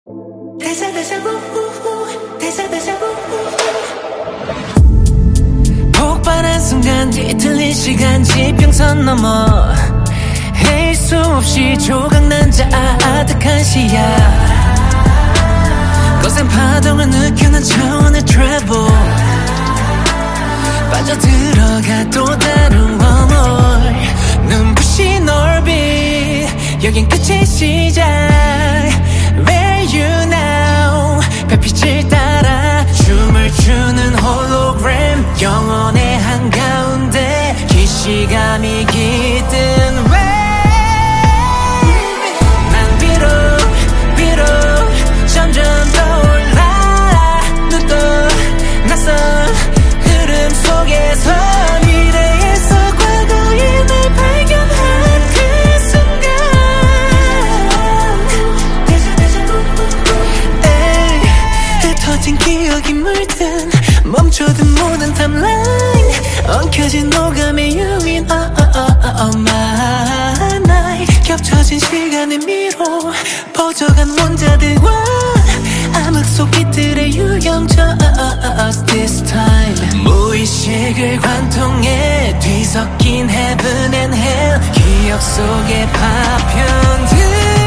폭발한 순간 뒤틀린 시간 지평선 넘어 헤일 수 없이 조각난 자 아득한 시야 거센 파동을 느껴 난 차원의 travel 빠져들어가 또 다른 world 눈부신 오rbit 여긴 끝의 시작 Where you now 별빛을 따라 춤을 추는 홀로그램 영혼의 한가운데 기시감이 깃든 난 위로 점점 떠올라 눈떠 낯선 흐름 속에서 미래에서 과거의 날 발견한 그 순간 흩어진 기억이 물든 멈춰든 모든 탑라인 엉켜진 오감의 유인 oh my night 겹쳐진 시간의 미로 퍼져간 원자들과 암흑 속 빛들의 유영져 this time 무의식을 관통해 뒤섞인 heaven and hell 기억 속의 파편들